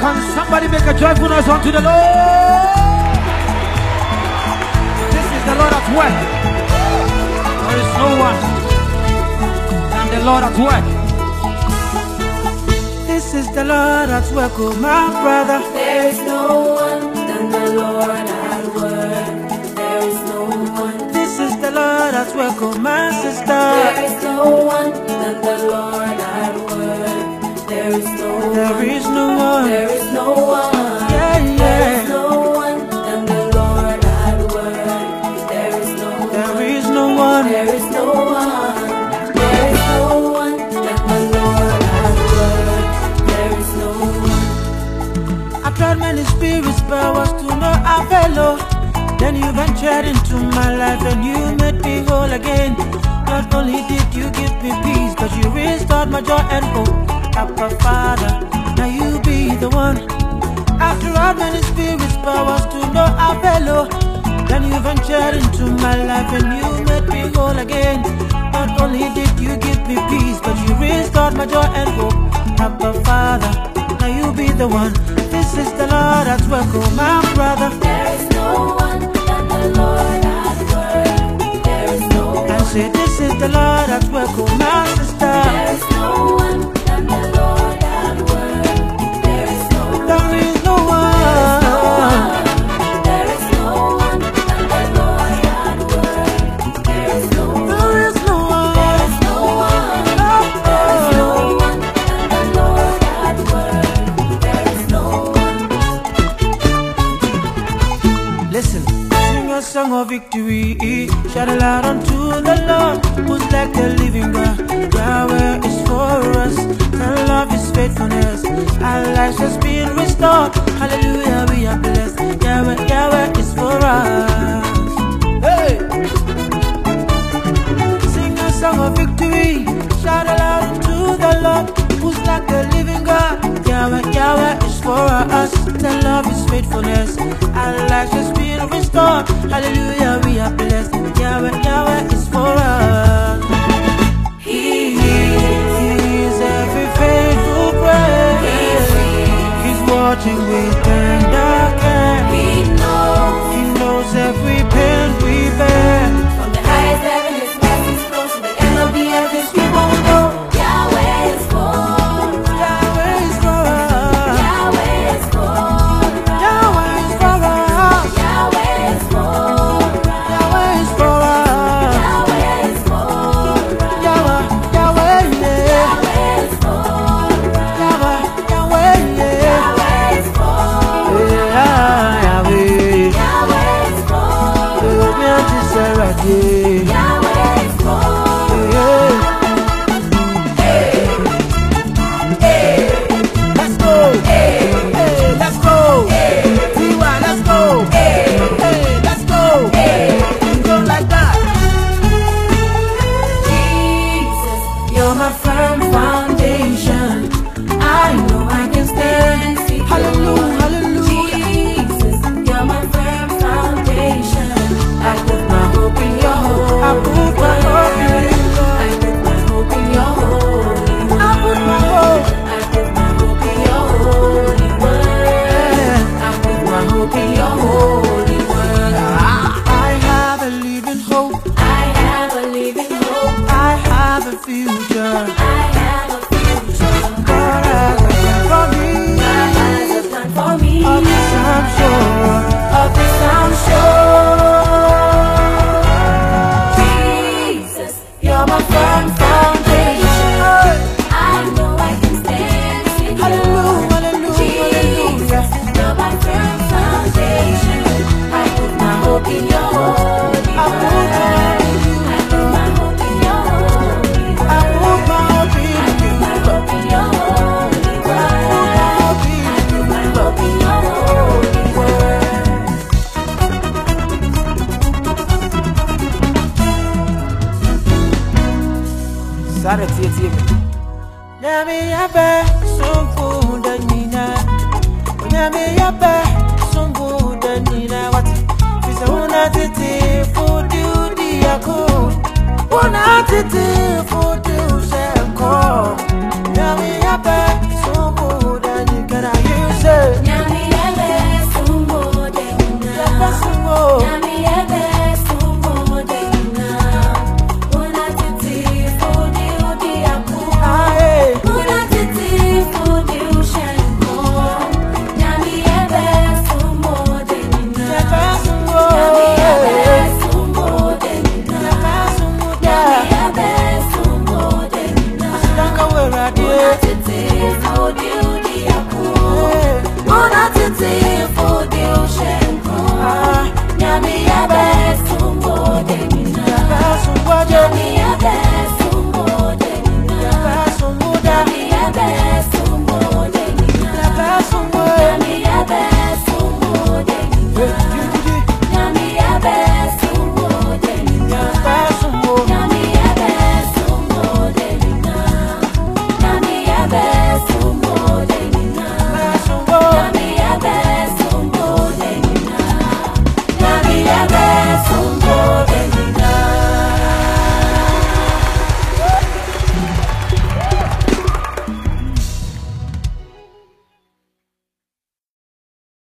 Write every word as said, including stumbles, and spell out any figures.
Can somebody make a joyful noise unto the Lord? This is the Lord at work. There is no one than the Lord at work. This is the Lord at work, oh my brother. There is no one than the Lord at work. There is no one. This is the Lord at work, oh my sister. There is no one than the Lord at work. There is no one. There is no one. There is no one. Yeah, yeah. There is no one than the Lord at work. There is no one. There is no one. There is no one. There is no one than the Lord at work. There is no one. I tried many spirits, powers to no avail. Then you ventured into my life and you made me whole again. Not only did you give me peace, but you restored my joy and hope. Abba Father, now you be the one. After all many spirits, powers to no avail. Then you ventured into my life and you made me whole again. Not only did you give me peace, but you restored my joy and hope. Abba Father, now you be the one. This is the Lord at work, oh my brother. There is no one than the Lord at work. There is no one. I say this is the Lord at work, oh my sister. There is no one than the Lord at work. There is no one. There is no one. There is no one than the Lord at work. There is no one. There is no one. There is no one. There is no one than the Lord at work. There is no one. Listen, sing a song of victory. Shout aloud unto the Lord, who's like the living God. Yahweh is for us, and love is faithfulness. Our lives has been restored. Hallelujah, we are blessed. Yahweh, Yahweh is for us. Hey! Sing a song of victory. Shout aloud unto the Lord, who's like the living God. Yahweh, Yahweh is for us. The love is faithfulness. Our lives has been restored. Hallelujah, we are blessed. Yahweh, Yahweh is for us. He He is every faithful prayer. He's watching with tender care. He knows. He knows every pain we bear. From the highest heaven, His mercies flow to the end of the earth. His people will know Yahweh is for us. Yahweh is for us. Yahweh is for us. Yahweh is for us. Yahweh is for us. Yahweh is for us. Yahweh is for us. Yahweh, Yahweh, yeah. Yahweh is for us. Yahweh, Yahweh, yeah. Yahweh is for us. Yeah, Yahweh. Yahweh is for us. Oh, me and this right here. Yahweh is for us. Yeah. Let's go. Hey, let's go. T Y, let's go. Hey, let's go. Go like that. Jesus, you're my firm foundation. I know I can stand secure. Hallelujah, hallelujah. Jesus, you're my firm foundation. I put my hope in your holy. I put my hope in you, Lord. I put my hope in your holy word. I put my hope. I put my hope in your holy word. I put my hope in your holy word. I have a living hope. I have a living hope. I have a future. I have a future. God has a plan for me. God has a plan for me. Of this I'm sure. Of this I'm sure. Jesus, you're my firm foundation. I know I can stand secure. Hallelujah, hallelujah, Jesus, you're my firm foundation. I put my hope in your holy I put word. my hope in you. I put my hope in your holy word. I put my hope in I put you. my hope in your holy I put my word. hope in I put my you. hope in your holy word. Sada tie tie me. Nyame yabe sonko danina. Nyame yabe sonko danina wati. Fisa una tete for duty yako. Una tete for duty yako. Nyame yabe sonko danina. Can I use it? Mona tete for the Udiaku. Mona tete for the Oshenko. Nyami yabe sumbo de mina. Nyami